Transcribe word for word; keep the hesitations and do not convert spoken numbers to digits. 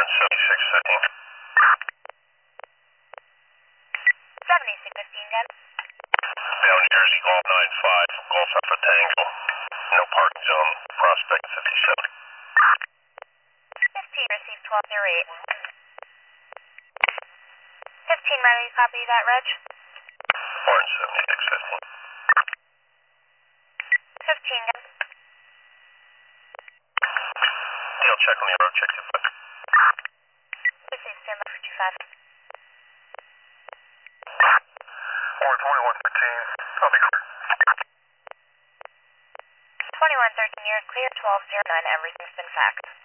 Orange seventy-six fifteen. seventy-six fifteen, again. Down Jersey, Golf nine five, Golf Alpha Tango. No parking zone, Prospect fifty-seven. fifteen, received twelve oh eight. fifteen, ready to copy that, Reg? Orange seventy-six fifteen. fifteen, again. Deal check on the road, check two five. Received, stand by for two five. Orange twenty-one thirteen, I'll be clear. twenty-one thirteen, you're clear, twelve oh nine, everything's been faxed.